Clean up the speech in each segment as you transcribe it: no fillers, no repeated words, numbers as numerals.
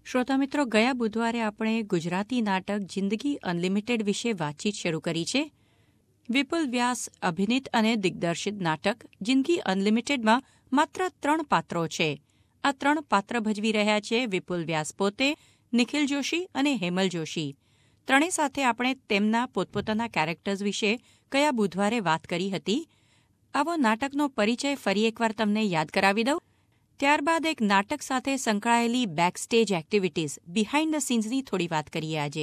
શ્રોતા મિત્રો, ગયા બુધવારે આપણે ગુજરાતી નાટક જિંદગી અનલિમિટેડ વિશે વાતચીત શરૂ કરી છે. વિપુલ વ્યાસ અભિનીત અને દિગ્દર્શિત નાટક જિંદગી અનલિમિટેડમાં માત્ર 3 પાત્રો છે. આ 3 પાત્ર ભજવી રહ્યા છે વિપુલ વ્યાસ પોતે, નિખિલ જોશી અને હેમલ જોશી. ત્રણેય સાથે આપણે તેમના પોતપોતાના કેરેક્ટર્સ વિશે ગયા બુધવારે વાત કરી હતી. આવો નાટકનો પરિચય ફરી એકવાર તમને યાદ કરાવી દઉં. ત્યારબાદ એક નાટક સાથે સંકળાયેલી બેકસ્ટેજ એક્ટિવિટીઝ, બિહાઇન્ડ ધ સીન્સની થોડી વાત કરીએ આજે.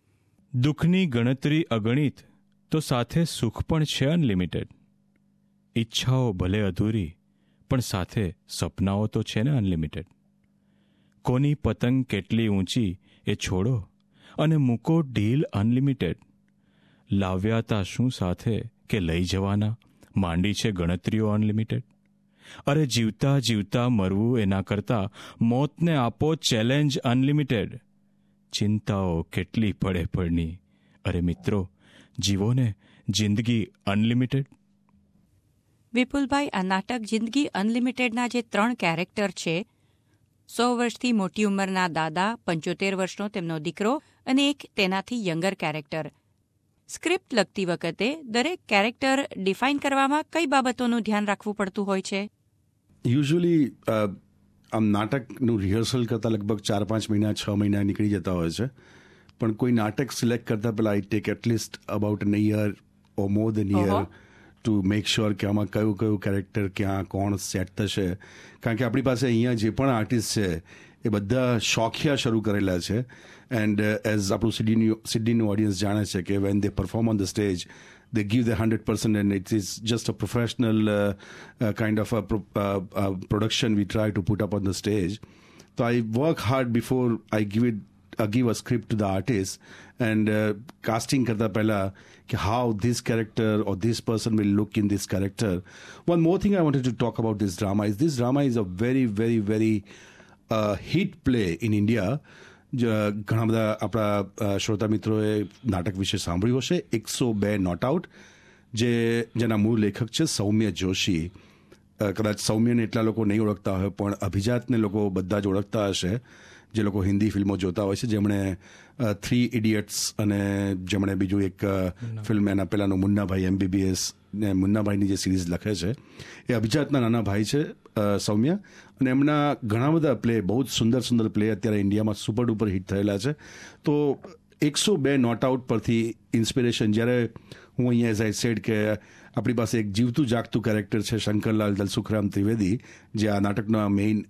દુઃખની ગણતરી અગણિત તો સાથે સુખ પણ છે અનલિમિટેડ. ઈચ્છાઓ ભલે અધૂરી પણ સાથે સપનાઓ તો છે ને અનલિમિટેડ. કોની પતંગ કેટલી ઊંચી એ છોડો અને મૂકો ઢીલ અનલિમિટેડ. લાવ્યા તા શું સાથે કે લઈ જવાના, માંડી છે ગણતરીઓ અનલિમિટેડ. અરે જીવતા જીવતા મરવું એના કરતાં મોતને આપો ચેલેન્જ અનલિમિટેડ. ચિંતાઓ કેટલી પડે પડની, અરે મિત્રો જીવો ને જિંદગી અનલિમિટેડ. વિપુલભાઈ, આ નાટક જિંદગી અનલિમિટેડના જે 3 કેરેક્ટર છે, 100 વર્ષથી મોટી ઉંમરના દાદા, 75 વર્ષનો તેમનો દીકરો અને એક તેનાથી યંગર કેરેક્ટર. સ્ક્રિપ્ટ લખતી વખતે દરેક કેરેક્ટર ડિફાઇન કરવામાં કઈ બાબતોનું ધ્યાન રાખવું પડતું હોય છે? યુઝ્યુઅલી આમ નાટકનું રિહર્સલ કરતાં લગભગ 4-5 મહિના 6 મહિના નીકળી જતા હોય છે. પણ કોઈ નાટક સિલેક્ટ કરતાં પહેલાં I take at least about an year or more than year to make sure કે આમાં કયું કેરેક્ટર ક્યાં કોણ સેટ થશે. કારણ કે આપણી પાસે અહીંયા જે પણ આર્ટિસ્ટ છે એ બધા શોખિયા શરૂ કરેલા છે. એન્ડ એઝ આપણું સિડનીનું ઓડિયન્સ જાણે છે કે when they perform on the stage they give their 100% and it is just a professional kind of a production we try to put up on the stage. So I work hard before I give a script to the artist and casting karta pehla ki how this character or this person will look in this character. One more thing I wanted to talk about this drama is a very very very hit play in India. ઘણા બધા આપણા શ્રોતા મિત્રોએ નાટક વિશે સાંભળ્યું હશે. 102 not out, જેના મૂળ લેખક છે સૌમ્ય જોશી. કદાચ સૌમ્યને એટલા લોકો નહીં ઓળખતા હોય પણ અભિજાતને લોકો બધા જ ઓળખતા હશે, જે લોકો હિન્દી ફિલ્મો જોતા હોય છે, જેમણે 3 ઇડિયટ્સ અને જેમણે બીજું એક ફિલ્મ એના પહેલાંનું મુન્નાભાઈ MBBS ને મુન્નાભાઈની જે સિરીઝ લખે છે એ અભિજાતના નાના ભાઈ છે સૌમ્ય. અને એમના ઘણા બધા પ્લે, બહુ જ સુંદર પ્લે અત્યારે ઇન્ડિયામાં સુપર ડુપર હિટ થયેલા છે. તો 102 નોટ આઉટ પરથી ઇન્સ્પિરેશન, જ્યારે હું અહીંયા એઝ આઈ સેડ કે આપણી પાસે એક જીવતું જાગતું કેરેક્ટર છે શંકરલાલ દલસુખરામ ત્રિવેદી, જે આ નાટકના મેઇન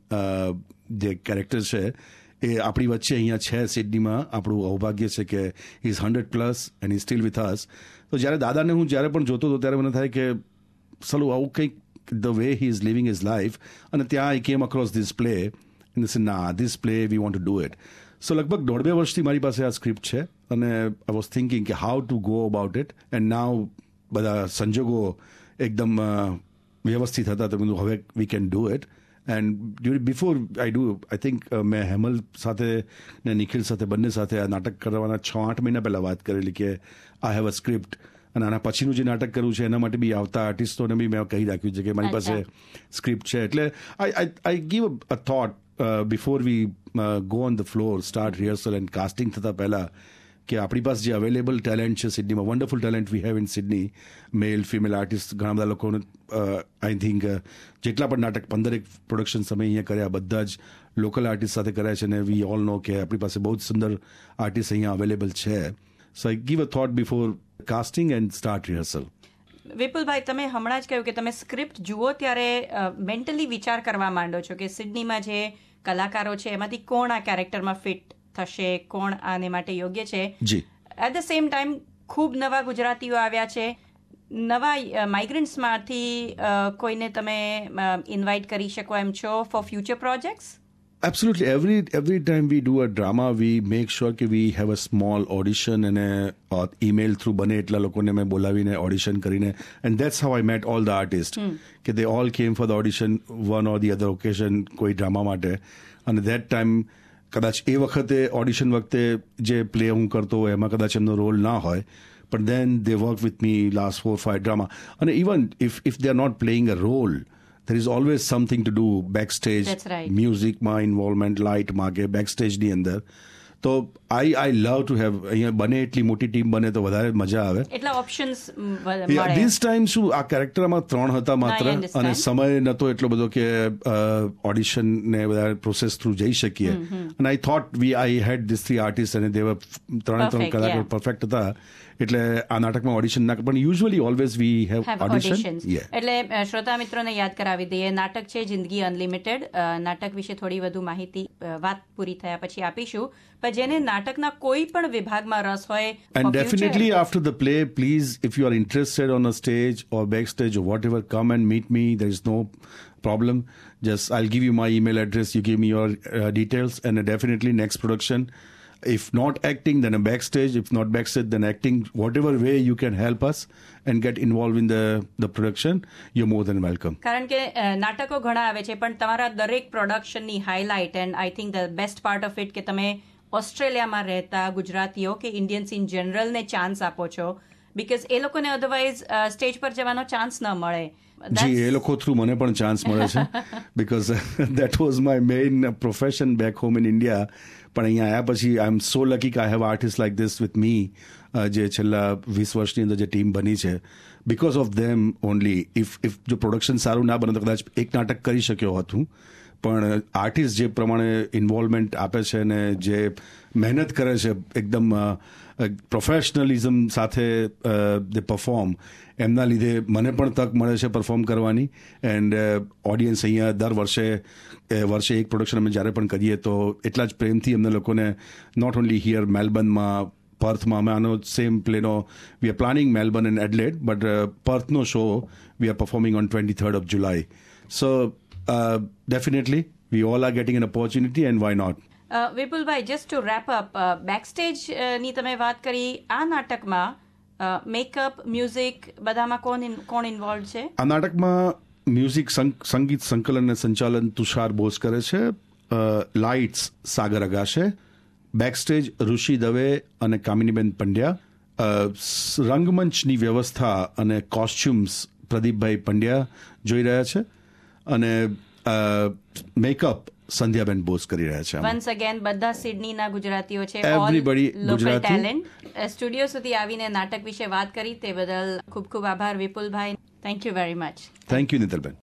જે કેરેક્ટર છે એ આપણી વચ્ચે અહીંયા છે સિડનીમાં. આપણું સૌભાગ્ય છે કે he is 100+ and he still with us. તો જ્યારે દાદાને હું જ્યારે પણ જોતો હતો ત્યારે મને થાય કે સલું આવું કંઈક the way he is living his life, and ત્યાં I came across this play and I said, nah, this play we want to do it. So લગભગ 1.5 વર્ષથી મારી પાસે આ સ્ક્રિપ્ટ છે અને I was thinking કે how to go about it, and now બધા સંજોગો એકદમ વ્યવસ્થિત હતા તો મેં હવે we can do it. And before I do, I think મેં હેમલ સાથે ને નિખિલ સાથે બંને સાથે આ નાટક કરવાના 6-8 મહિના પહેલાં વાત કરેલી કે I have a script. અને આના પછીનું જે નાટક કરવું છે એના માટે બી આવતા આર્ટિસ્ટોને બી મેં કહી રાખ્યું છે કે મારી પાસે સ્ક્રિપ્ટ છે. એટલે I give a thought before we go on the floor, start rehearsal and casting થતાં પહેલાં કે આપણી પાસે જે અવેલેબલ ટેલેન્ટ છે સિડનીમાં, wonderful talent we have in Sydney, male female artist ઘણા બધા લોકોને આઈ થિંક જેટલા પણ નાટક 15 પ્રોડક્શન સમય અહીંયા કર્યા બધા જ લોકલ આર્ટિસ્ટ સાથે કર્યા છે. અને વી ઓલ નો કે આપણી પાસે બહુ જ સુંદર આર્ટિસ્ટ અહીંયા અવેલેબલ છે. So I give a thought before casting and start rehearsal. Vipulbhai, તમે હમણાં જ કહ્યું કે તમે સ્ક્રિપ્ટ જુઓ ત્યારે મેન્ટલી વિચાર કરવા માંડો છો કે સિડનીમાં જે કલાકારો છે એમાંથી કોણ આ કેરેક્ટરમાં ફિટ થશે, કોણ આને માટે યોગ્ય છે. એટ ધ સેમ ટાઈમ ખૂબ નવા ગુજરાતીઓ આવ્યા છે, નવા માઇગ્રન્ટ્સમાંથી કોઈને તમે ઇન્વાઇટ કરી શકો એમ છો for future projects? Absolutely. Every time we do a drama, we make sure that we have a small audition and a email through bane etla lokone main bolavine audition karine, and that's how I met all the artists. That they all came for the audition one or the other occasion koi drama mate, and that time કદાચ એ વખતે audition વખતે જે play હું કરતો હોય એમાં કદાચ એમનો રોલ ના હોય, but then they work with me last 4-5 drama. And even if they are not playing a role, there is always something to do backstage. That's right. મ્યુઝિકમાં ઇન્વોલ્વમેન્ટ, લાઇટમાં કે બેકસ્ટેજની અંદર. તો આઈ લવ ટુ હેવ, અહીંયા બને એટલી મોટી ટીમ બને તો વધારે મજા આવે. એટલા ઓપ્શન્સ ધીસ ટાઈમ શું આ કેરેક્ટરમાં 3 હતા માત્ર, અને સમય નતો એટલો બધો કે ઓડિશન ને બધા પ્રોસેસ થ્રુ જઈ શકીએ. અને I thought I had this 3 artist અને દે વર 3 કલાકાર પરફેક્ટ હતા. એટલે આ નાટકમાં ઓડિશન ના, પણ usually always we have audition. એટલે શ્રોતા મિત્રોને યાદ કરાવી દઈએ, નાટક છે જિંદગી અનલિમિટેડ. નાટક વિશે થોડી વધુ માહિતી વાત પૂરી થયા પછી આપીશું, પણ જેને નાટકના કોઈ પણ વિભાગમાં રસ હોય, and definitely after the play, please, if you are interested on a stage or backstage or whatever, come and meet me. There is no problem. Just I'll give you my email address, you give me your details, and definitely next production, if not acting, then a backstage. If not backstage, then acting. Whatever way you can help us and get involved in the production, you're more than welcome. કારણ કે નાટકો ઘણા આવે છે, પણ તમારા દરેક પ્રોડક્શનની highlight, and I think the best part of it કે તમે ઓસ્ટ્રેલિયામાં રહેતા ગુજરાતીઓ કે ઇન્ડિયન્સ ઇન જનરલને ચાન્સ આપો છો, બિકોઝ એ લોકોને અધરવાઇઝ સ્ટેજ પર જવાનો ચાન્સ ન મળે. જી, એ લોકો થ્રુ મને પણ ચાન્સ મળે છે, because that was my main profession back home in India. પણ અહીંયા આવ્યા પછી આઈ એમ સો લકી કે I have artist like this with me, જે છેલ્લા 20 વર્ષની અંદર જે ટીમ બની છે. Because of them only. If જો પ્રોડક્શન સારું ના બને તો કદાચ એક નાટક કરી શક્યો હતું, પણ આર્ટિસ્ટ જે પ્રમાણે ઇન્વોલ્વમેન્ટ આપે છે ને જે મહેનત કરે છે એકદમ પ્રોફેશનલિઝમ સાથે દે પરફોર્મ, એમના લીધે મને પણ તક મળે છે પરફોર્મ કરવાની. એન્ડ ઓડિયન્સ અહીંયા દર વર્ષે એક પ્રોડક્શન અમે જ્યારે પણ કરીએ તો એટલા જ પ્રેમથી અમને લોકોને, નોટ ઓનલી હિયર મેલબર્નમાં, પર્થમાં, અમે આનો સેમ પ્લેનો we are planning Melbourne and Adelaide, but પર્થનો show we are performing on 23rd of July. So definitely we all are getting an opportunity, and why not. Vipulbhai, just to wrap up, backstage ની તમે વાત કરી, આ નાટકમાં makeup, music બધામાં કોણ involve છે? આ નાટકમાં મ્યુઝિક, સંગીત સંકલન અને સંચાલન તુષાર બોઝ કરે છે. લાઇટ્સ સાગર અગાશે. બેકસ્ટેજ ઋષિ દવે અને કામિનીબેન પંડ્યા. રંગમંચની વ્યવસ્થા અને કોસ્ચ્યુમ્સ પ્રદીપભાઈ પંડ્યા જોઈ રહ્યા છે. અને મેકઅપ સંધ્યાબેન બોઝ કરી રહ્યા છે. વન્સ અગેન બધા સિડનીના ગુજરાતીઓ છે, એવરીબડી ગુજરાતી ટેલેન્ટ. સ્ટુડિયો સુધી આવીને નાટક વિશે વાત કરી તે બદલ ખૂબ ખૂબ આભાર Vipulbhai. Thank you very much. Thank you નિતલબેન.